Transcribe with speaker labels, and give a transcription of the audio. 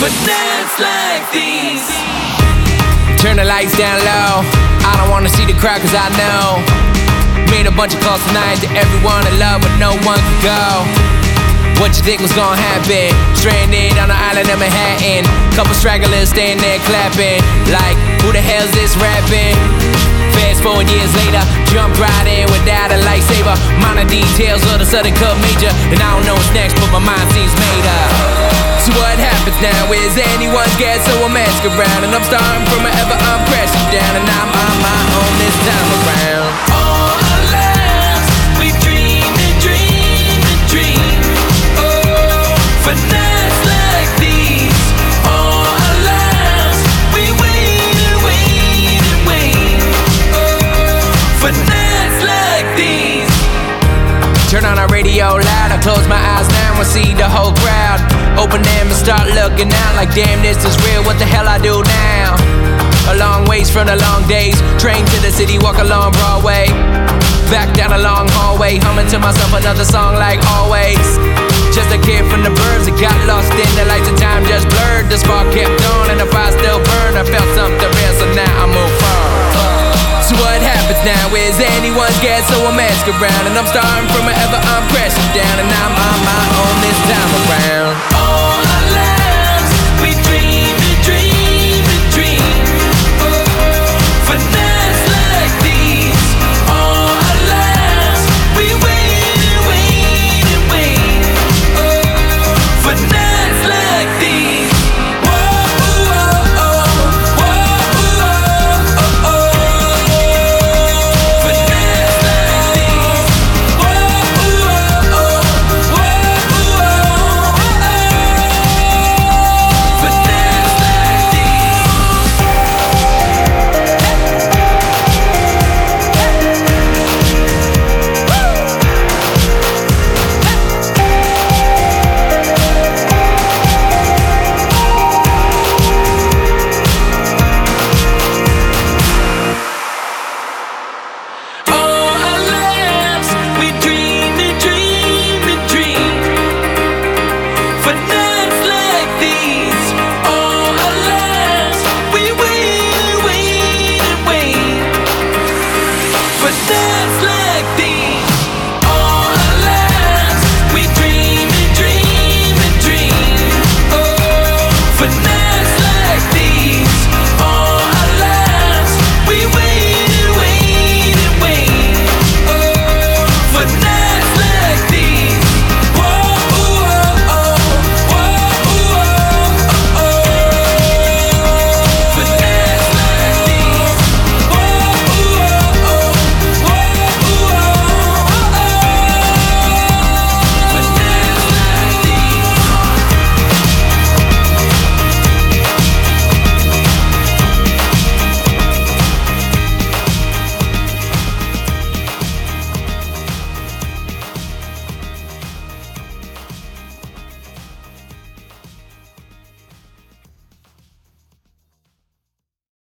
Speaker 1: for nights like these.
Speaker 2: Turn the lights down low. I don't wanna see the crowd cause I know. Made a bunch of calls tonight to everyone I love, but no one could go. What you think was gonna happen? Stranded on the island of Manhattan. Couple stragglers staying there clapping. Like, who the hell's this rapping? Fast forward years later, jumped right in without a lightsaber. Minor details of the sudden cut major. And I don't know what's next, but my mind seems made up. So what happens now is anyone's guess, so I'm asking around. And I'm starting from wherever I'm crashing down. And I'm on my own this time around.
Speaker 1: All our lives, we dreamed and dreamed and dreamed. Oh, for nights like these. All our lives, we wait and wait and wait. Oh, for nights like these.
Speaker 2: Turn on our radio loud, I close my eyes now and see the whole crowd. Open them and start looking out like damn this is real, what the hell I do now? A long ways from the long days, train to the city, walk along Broadway. Back down a long hallway, humming to myself another song like always. Just a kid from the burbs that got lost in the lights and time just blurred. The spark kept on and the fire still burned. I felt something real, so now I move forward. So what happens now is anyone's guess, so I'm asking around. And I'm starting from wherever I'm crashing down. And I'm on my own this time around.